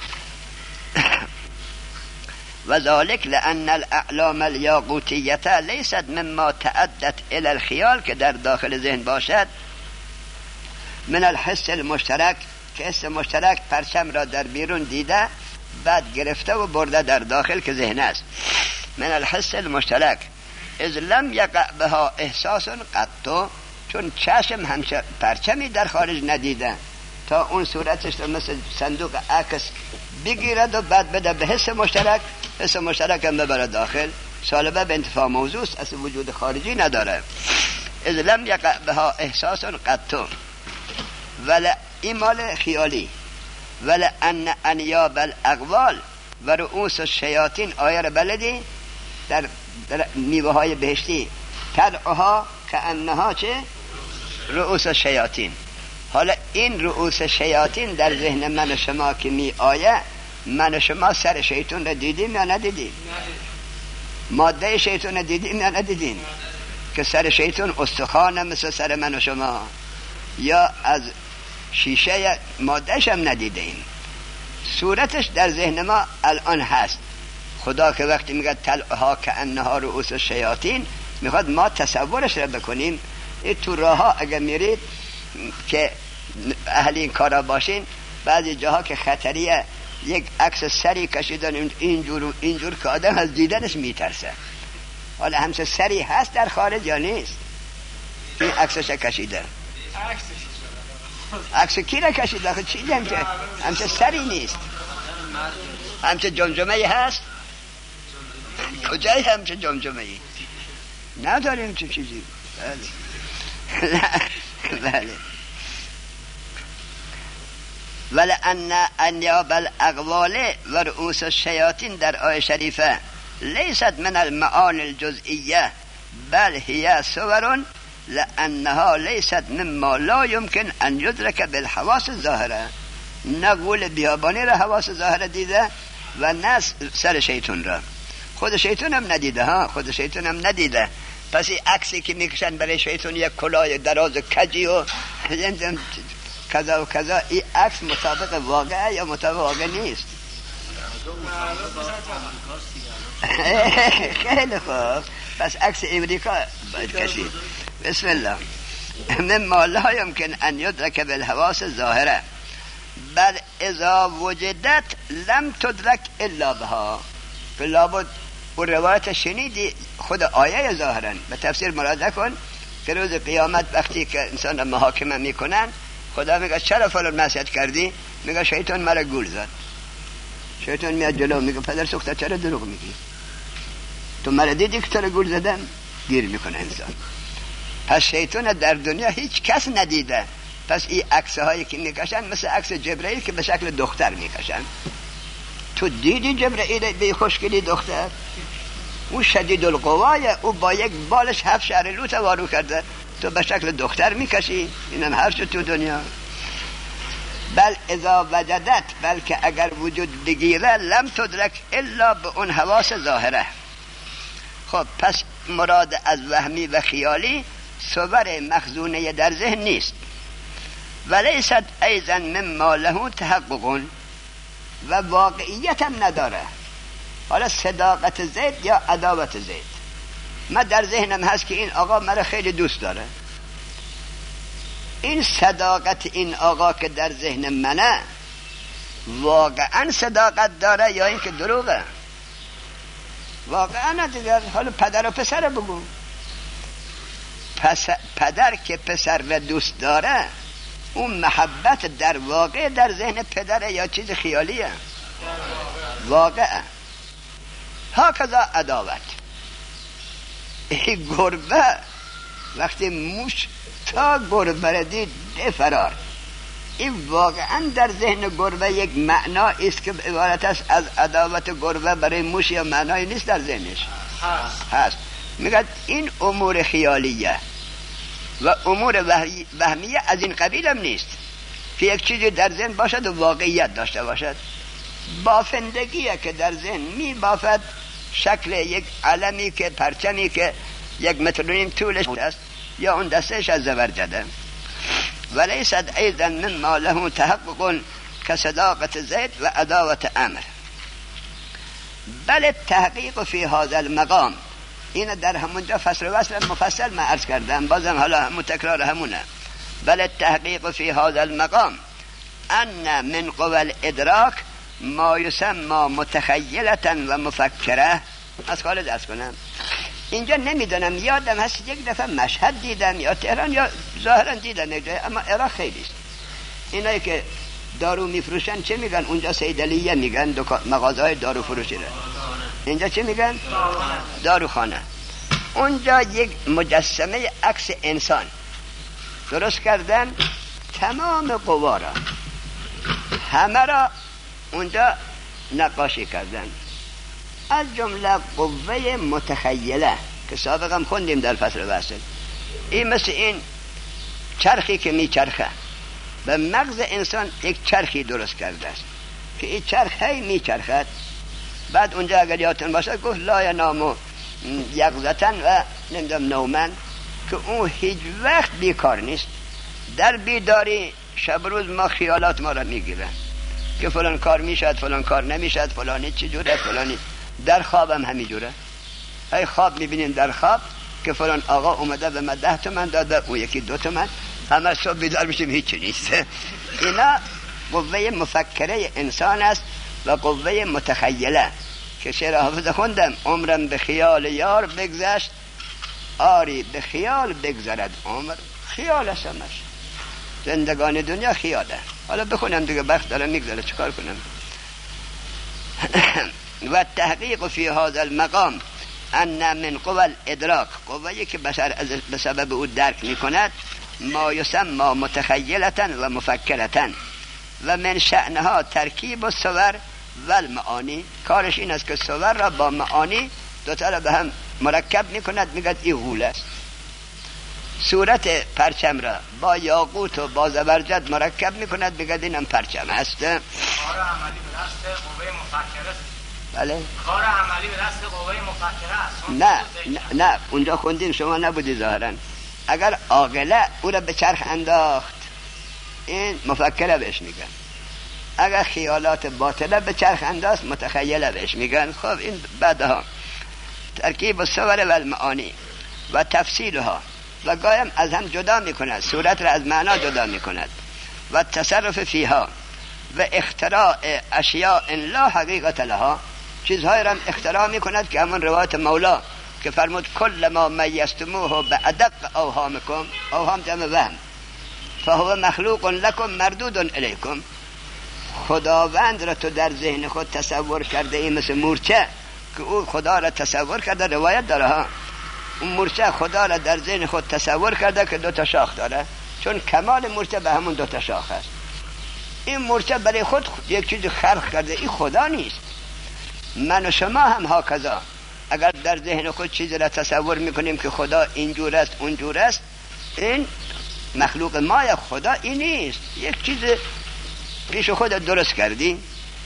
و ذالک لأن الاعلام الیاقوتیه لیست مما تعدت الى الخیال که در داخل ذهن باشد، من الحس المشترک که حس مشترک پرچم را در بیرون دیده بعد گرفته و برده در داخل که ذهن است. من الحس المشترک اذ لم یقع بها احساس قط، چون چشم همچه پرچمی در خارج ندیده تا اون صورتش رو مثل صندوق عکس بگیرد و بعد بده به حس مشترک، حس مشترک هم ببره داخل، سالبه به انتفاع موضوع است، اصل وجود خارجی نداره. اذ لم یقع بها احساس قط ولا ایمال خیالی ولا ان انیاب الاقوال و رؤوس الشیاطین. آیه را بلدی در, در میوه های بهشتی طلعها کانها چه رؤوس الشیاطین. حالا این رؤوس شیاطین در ذهن من و شما که می آیه، من و شما سر شیطان را دیدیم یا ندیدیم؟ ماده شیطان را دیدیم یا ندیدیم؟ که سر شیطان استخوان مثل سر من و شما، یا از شیشه مادهش هم ندیدیم، صورتش در ذهن ما الان هست. خدا که وقتی میگه طلعها کانها رؤوس الشیاطین میخواد ما تصورش را بکنیم. این تو راه ها اگر میرید که اهل این کارا باشین، بعضی جاها که خطریه یک عکس سری کشیدن اینجور و اینجور که آدم از دیدنش میترسه. حالا همچه سری هست در خارج یا نیست؟ این عکسش کشیده، عکس کی را کشید؟ آخه چی همچه همچه سری نیست، همچه جمجمه هست؟ کجای همچه جمجمه ای؟ نداریم چه چیزی. بله. ولأن انیاب الاقوال و رؤوس الشیاطین در آیه شریفه لیست من المعانی الجزئیه بل هي صور لأنها لیست مما لا يمكن ان يدرك بالحواس الظاهره. نه گول بیابانی را حواس ظاهره دیده و نه سر شیطان را. خود شیطان هم ندیده ها، خود شیطان هم ندیده. پس این عکسی که میکشن برای شیطان یک کلاه دراز و کجی و کذا و کذا، این عکس مطابق واقعه یا مطابق واقع نیست؟ خیلی خوب، پس عکس امریکا باید کشید. بسم الله. مما لا يمكن ان يدرك بالحواس ظاهره بل اذا وجدت لم تدرك الا بها. فلابد و روایت شنیدی خود آیه ظاهرا به تفسیر مراجعه کن که روز قیامت وقتی که انسان را محاکمه میکنن خدا میگه چرا فلان معصیت کردی؟ میگه شیطان مرا گول زد. شیطان میاد جلو میگه پدر سوخته چرا دروغ میگی؟ تو مرا دیدی که تو را گول زدم؟ گیر میکنه انسان. پس شیطان در دنیا هیچ کس ندیده. پس این عکس هایی که میکشن مثل عکس جبرائیل که به شکل دختر میکشن. تو دیدی جبرائیل به خوشگلی دختر؟ او شدید القوای، او با یک بالش هفت شهر لوت وارو کرده، تو به شکل دختر میکشی؟ اینم هر چه تو دنیا. بل اذا وجدت، بلکه اگر وجود بگیره، لم تدرک الا به اون حواس ظاهره. خب پس مراد از وهمی و خیالی صور مخزونه در ذهن نیست. ولیست ایضا مما له تحقق، و واقعیت هم نداره. حالا صداقت زید یا عداوت زید، من در ذهنم هست که این آقا مرا خیلی دوست داره. این صداقت این آقا که در ذهن منه واقعا صداقت داره یا این که دروغه؟ واقعا دیگر. حالا پدر و پسر بگو. پس پدر که پسر و دوست داره، اون محبت در واقع در ذهن پدره یا چیز خیالیه؟ واقعه. هاکذا عداوت. این گربه وقتی موش تا گربه را دید ده فرار، این واقعا در ذهن گربه یک معنا است که عبارت است از عداوت گربه برای موش، یا معنای نیست در ذهنش؟ هست, هست. میگه این امور خیالیه و امور وهمیه از این قبیل هم نیست که یک چیزی در ذهن باشد و واقعیت داشته باشد. بافندگیه که در ذهن می بافد شکل یک علمی که پرچمی که یک متر و نیم طولش است یا اون دستش از زبرجده. ولیست ایضا مما له تحقق كصداقة زید و عداوت امر. بل التحقیق فی هذا المقام، این در همونجا فصل وصل مفصل ما عرض کردم، بازم حالا همون تکرار همونه. بل التحقیق فی هذا المقام ان من قوى الادراک ما یسمى متخیلة و مفکره. از کال دست کنم اینجا نمیدونم، یادم هست یک دفعه مشهد دیدم یا تهران یا ظاهرا دیدم یک جای، اما عراق خیلیست. اینایی که دارو میفروشن چه میگن اونجا؟ صیدلیه میگن، مغازهای دارو فروشی را. اینجا چه میگن؟ داروخانه. اونجا یک مجسمه عکس انسان درست کردن، تمام قوا را همه را اونجا نقاشی کردن، از جمله قوه متخیله که سابقا خوندیم در فصل وصل. این مثل این چرخی که میچرخه، به مغز انسان یک چرخی درست کرده است که این چرخ هی میچرخد. بعد اونجا اگر یادتون باشه گفت لا ینام یقظتن و نمیدونم نومن، که اون هیچ وقت بیکار نیست. در بیداری شب روز ما خیالات ما را میگیرن که فلان کار میشد، فلان کار نمیشد، فلانی چی جوره، فلانی. در خواب هم همین جوره. های خواب میبینیم در خواب که فلان آقا اومده به من ده تومن داده، او یکی دو تومن، همه صبح بیدار میشیم هیچ نیست. اینا قوه مفکره انسان است و قوه متخیله که شعر حافظ خوندم: عمرم به خیال یار بگذشت، آری به خیال بگذرد عمر. خیال است همش، زندگان دنیا خیاله. حالا بخونم دیگه، وقت دارم میگذره، چیکار کنم؟ و تحقیق فی هذا المقام ان من قوى الادراک، قوه‌ای که بشر به سبب او درک میکند، ما یسمى متخیلة و مفکرة و من شأنها ترکیب الصور و المعانی. کارش این است که صور را با معانی دوتا را به هم مرکب میکند، میگد این غول است. صورت پرچم را با یاقوت و با زبرجد مرکب میکند، میگد اینم پرچم است. کار عملی به دست قوه مفکره است. بله. کار عملی به دست قوه مفکره است. نه نه نه اونجا خوندیم، شما نبودی ظاهرا. اگر عاقله او را به چرخ انداخت این مفکره بهش میگن، اگر خیالات باطله به چرخ انداخت متخیله بهش میگن. خب این بعدها ترکیب الصور و المعانی و تفصیلها و گایم از هم جدا میکند، صورت را از معنا جدا میکند و تصرف فیها و اختراع اشیاء لا حقیقت لها، چیزهای را اختراع میکند که همون روایت مولا که فرمود کل ما میستموه به ادق اوهامکم، اوهام جمع وهم، فهو مخلوق لکم مردود الیکم. خداوند را تو در ذهن خود تصور کرده ای مثل مورچه که او خدا را تصور کرده، روایت داره ها، اون مورچه خدا را در ذهن خود تصور کرده که دو تا شاخ داره، چون کمال مورچه به همون دو تا شاخ است. این مورچه برای خود یک چیز خلق کرده، این خدا نیست. من و شما هم هاکذا اگر در ذهن خود چیزی را تصور میکنیم که خدا اینجور است اونجور است، این مخلوق ما یا خدا این نیست، یک چیز پیش خود درست کردی.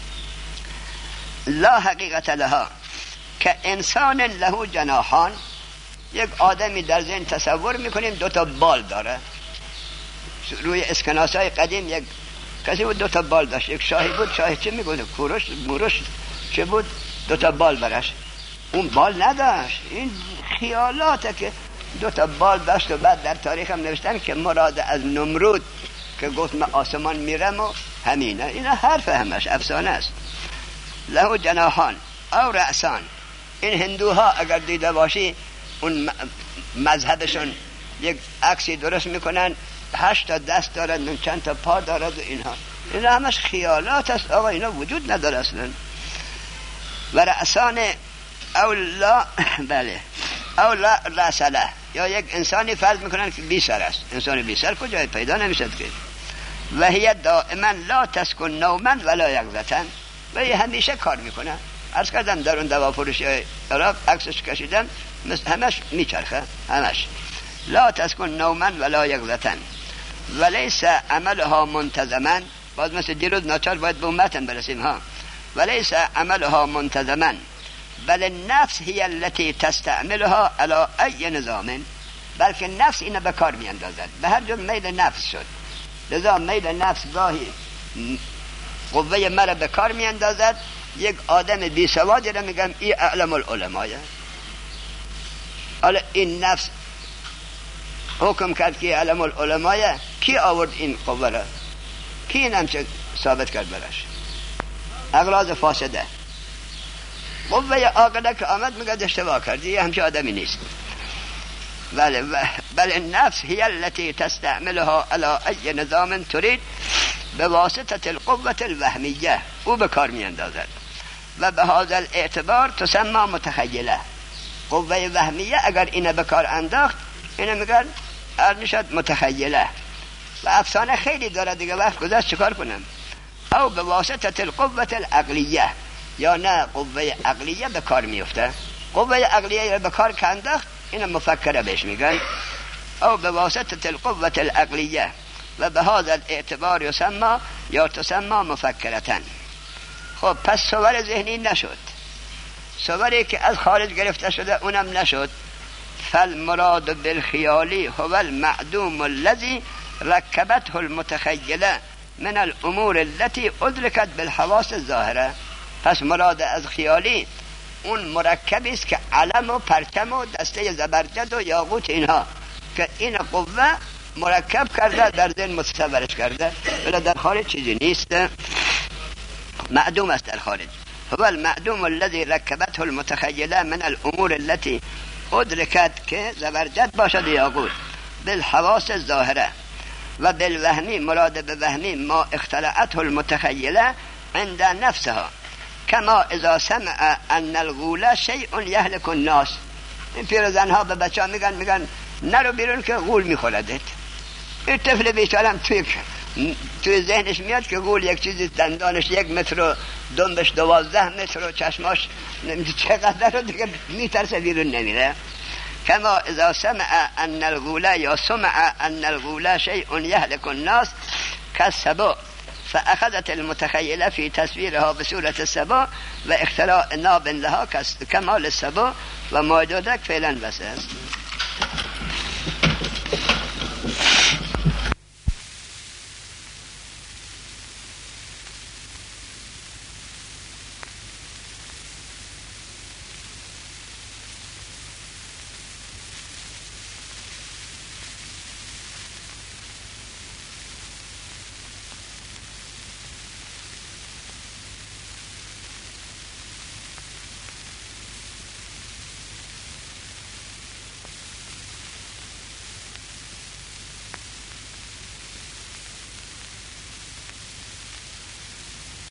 لا حقیقت لها که انسان له جناحان، یک آدمی در ذهن تصور میکنیم دو تا بال داره. روی اسکناسای قدیم یک کسی بود دو تا بال داشت، یک شاهی بود، شاهی چه میگونه کوروش موروش چه بود، دو تا بال برش، اون بال نداشت. این خیالاته که دو تا بال داشت. و بعد در تاریخ هم نوشتن که مراد از نمرود که گفت من آسمان میرم و همینه، اینا حرف همش افسانه است. له جناحان او رأسان، این هندوها اگر دیده باشی اون مذهبشون یک عکسی درست میکنن، هشت تا دست دارد، چند تا پا دارد و اینها، اینا همش خیالات است آقا، اینا وجود نداره اصلا. و رأسان او لا بله او لا رأسله، یا یک انسانی فرض میکنن که بی سر است، انسان بی سر کجای پیدا نمیشد که. و هی دائما لا تسکن نوما ولا یقظة، و هی همیشه کار میکنه. عرض کردم در اون دوا فروشی عراق عکسش کشیدم، همش میچرخه، همش لا تسکن نوما ولا یقظة و لیس عملها منتظما. باز مثل دیروز ناچار باید به متن برسیم ها. و لیس عملها منتظما بل النفس هی التي تستعملها على ای نظام، بلکه نفس اینو به کار میاندازد، به هر جور میل نفس شد. لذا میل نفس گاهی قوه مرا به کار میاندازد. یک آدم بی سوادی را میگم ای اعلم العلماء، حالا این نفس حکم کرد که اعلم العلماء، کی آورد این قوه را؟ کی این همچه ثابت کرد برش؟ اغراض فاسده. قوه عاقله که آمد میگه اشتباه کردی، همچه آدمی نیست. بله بل النفس هی التي تستعملها على ای نظام تريد بواسطه القوه الوهمیه، او به کار میاندازد. و به هذا الاعتبار تسمى متخیله. قوه وهمیه اگر اینه به کار انداخت، اینه میگن ارنشد متخیله. و افسانه خیلی داره دیگه، وقت گذشت چکار کنم. او به واسطه القوه العقلیه، یا نه قوه عقلیه به کار میفته. قوه عقلیه به کار که انداخت اینه مفکره بهش میگن. او به واسطه القوه العقلیه و به هذا الاعتبار یسمى یا تسمى مفکرتن. خب پس صور ذهنی نشد، صوری که از خارج گرفته شده اونم نشد. فالمراد بالخیالی هو المعدوم الذي ركبته المتخیله من الامور التي ادركت بالحواس الظاهره. پس مراد از خیالی اون مرکبی است که علم و پرچم و دسته زبرجد و یاقوت اینها که این قوه مرکب کرده در ذهن متصورش کرده، ولی در خارج چیزی نیست، معدوم است در خارج. هو المعدوم الذي ركبته المتخيله من الامور التي ادركت که زبرجد باشد یاقوت بالحواس الظاهره. و بالوهمی مراد به وهمی ما اختلعته المتخیله عند نفسها کما اذا سمع ان الغول شیء یهلک الناس. این پیرزنها به بچه ها میگن میگن نرو بیرون که غول میخوردت. این طفل بیچارم توی توی ذهنش میاد که گول یک چیزی دندانش یک متر و دنبش دوازده متر و چشماش چقدر رو دیگه میترسه بیرون نمیره. کما اذا سمع ان الغوله یا سمع ان الغوله شیء یهلک الناس كالسبع فأخذت المتخيلة في تصويرها بصورة السبع واختراع ناب لها كمال السبع وما جدك فعلا بس